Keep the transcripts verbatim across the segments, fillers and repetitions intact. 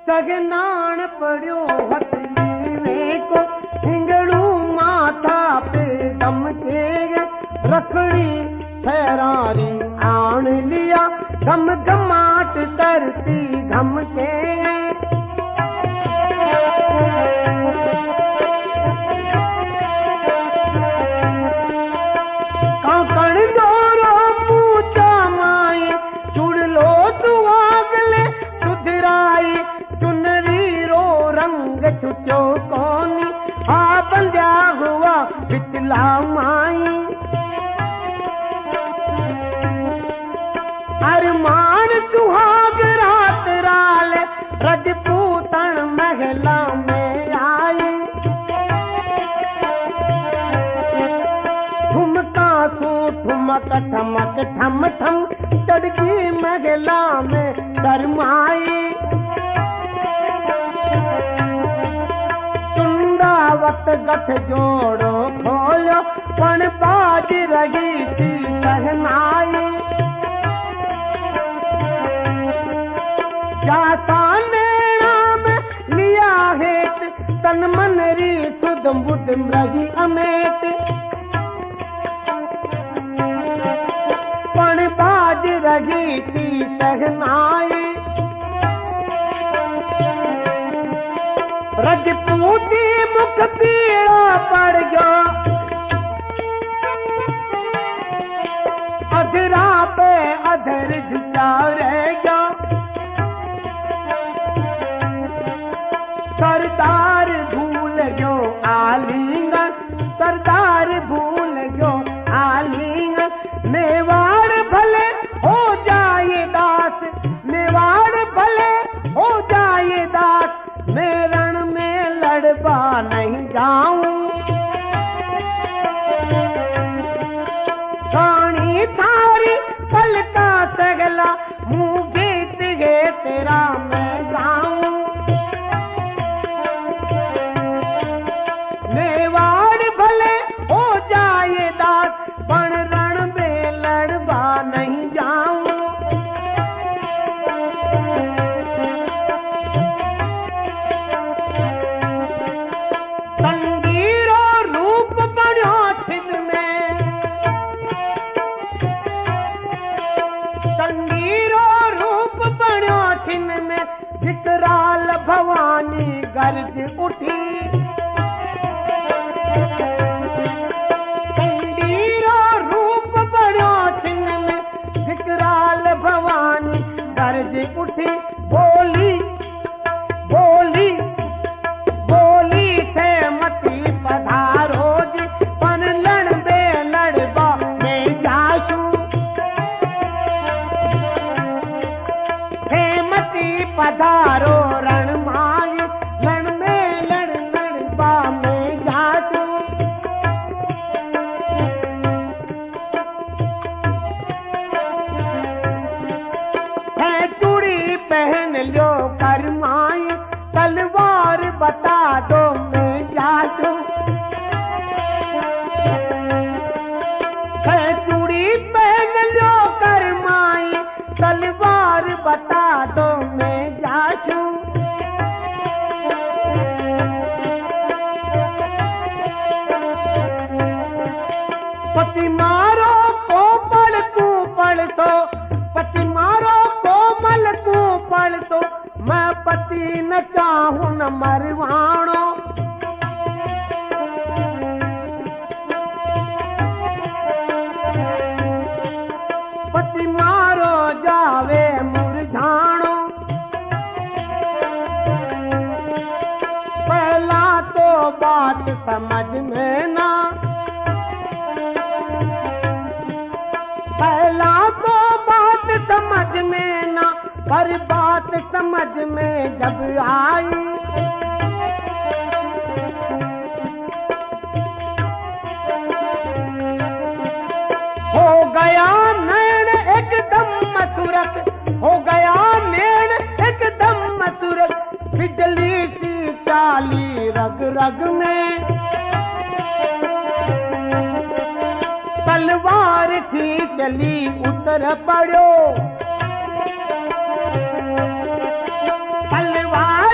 सगनान पड़ियो हथली को हिंगड़ू माथा पे दम के रखड़ी फहरारी आन लिया घम घमाट करती घम के काकण दोरो पूछा माई चुड़ लो तू आगले सुधराई चुनरी रो रंग छुट्यो कोनी आ बंध्या हुआ पिछला माई अरमान सुहाग रात राल रजपूतन महला में आई ठुमका तू ठुमक ठमक ठम ठम तड़की महला में शर्माई चुंदावत गठ जोड़ो खोलो पण बाज रही थी सहनाई जाता नेड़ा में लिया हेट तन मन री सुध बुध रही अमेट पण बाज रही थी सहनाई रजपूती मुख पीड़ा पड़ गया अधरा पे अधर झुका रह गया सरदार भूल गयो आलिंगन सरदार भूल गयो आलिंगन मेवाड़ भले हो जाए दास मेवाड़ भले हो जाए दास मैं रण में लड़बा नहीं जाऊं कहानी थारी पल का सगला मुंह बीत गए तेरा मैं गाऊं मेवाड़ भले हो जाए दास पण रण में लड़बा नहीं जाऊं संगीरो रूप बन्यो छिन में संगीरो रूप बन्यो छिन में विकराल भवानी गर्ज उठी संगीरो रूप बन्यो छिन में विकराल भवानी गर्ज उठी बोली बोली बोली थे मती पधारो जी पन लड़ बे लड़बा में जाशू थे मती पधारो रण माई लड़ में लड़ लड़बा में जाशू है चूड़ी पहन लो कर माई तलवार बता दो मैं जाशू है चूड़ी पहन लो कर माई तलवार बता दो मैं जाशू पति मारो को पल तू पल तो पति मारो कोमल तू पल तो मैं पति न चाहूं न मरवाणो पति मारो जावे मुरझाणो पहला तो बात समझ में ना पहला तो बात समझ में ना पर बात समझ में जब आई हो गया नैन एकदम मसूरत हो गया नैन एकदम मसूरत बिजली सी चाली रग रग में तलवार थी चली उतर पड़ो तलवार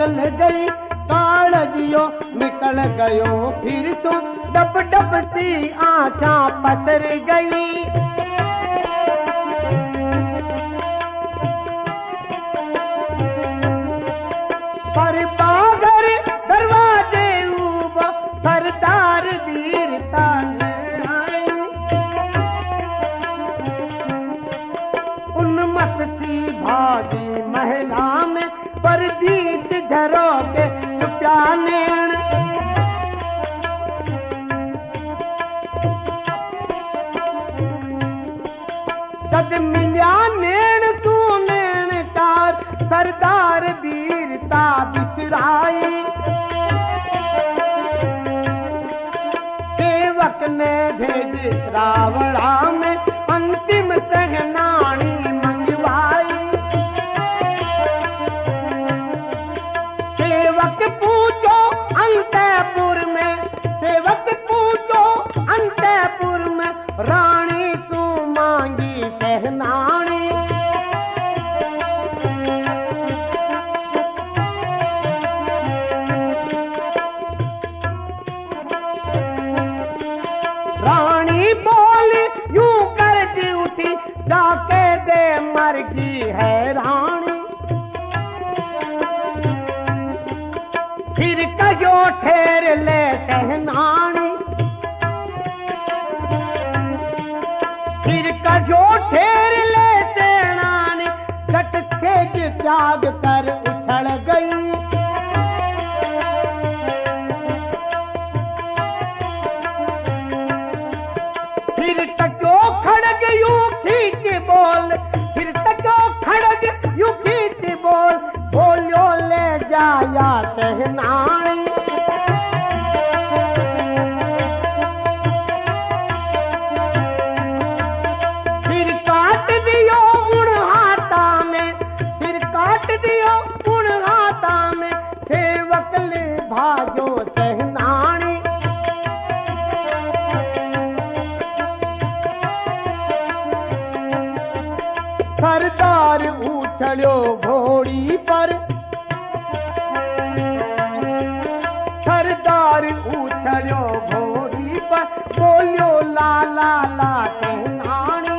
निकल गई, कालजियो निकल गयो फिर तो डब डब सी आँखा पसर गई। पर बागर दरवाजे ऊबा सरदार वीरता ने आई, उन्मत सी भागी महिला में पर दीत झरो के छुप्या नैन। जद मिल्या नैन तू नैन तार सरदार वीरता बिसराई। सेवक ने भेजे रावणा में अंतिम सहनानी मंगवाई। सेवक पूछो अंतपुर में, सेवक पूछो अंतपुर में रानी तू मांगी सहनानी। रानी बोली यूं कर दी उठी, जाके दे मर गई है रानी। फिर कहो ठहर ले सहनानी, फिर कहो ठहर ले सहनानी। कट छेद त्याग कर उछल गई। फिर तको खड़ग यूं खींच बोल, फिर तको खड़ग यूं खींच बोल, बोलो ले जाया सहनानी। फिर काट दियो उन हाथा में, फिर काट दियो उन हाथा में, सेवक ले भाजो सहनानी। सरदार उछलो घोड़ी पर, सरदार उछलो घोड़ी पर, बोलो ला ला ला सहनानी।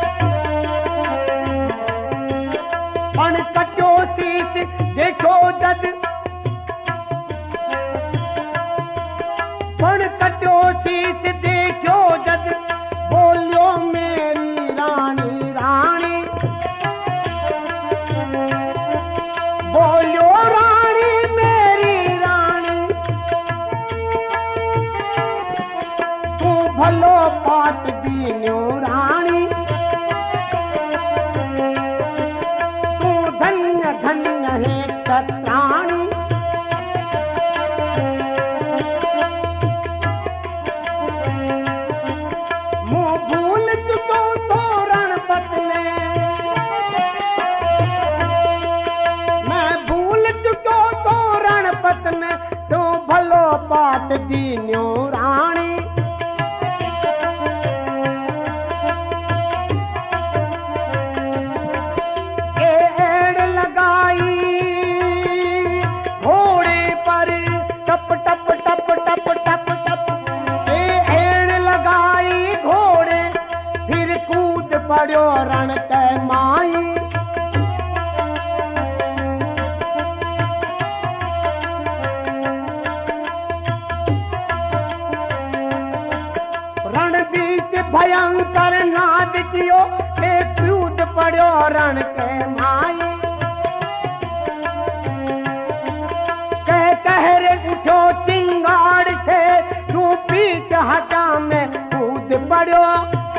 पण कटो शीश देखो जद, पण कटो शीश देखो जद, बोलो मेरी रानी रानी। बोलो रानी मेरी रानी, तू भलो पाट दीन्यो रानी। तू धन्य धन्य है सत्राणी। मुँह भूल चुको तो रणपत ने, ने तू भलो पाट दीन्यो रानी। एड़ लगाई घोड़े पर टप टप टप टप टप टप, एड़ लगाई घोड़े फिर कूद पड़ो रण के माई। भयंकर नाद कियो ते कूद पड़ो रण के माई। कह कहरे उठो चिंगाड़ से तू पीठ हटा में कूद पड़ो।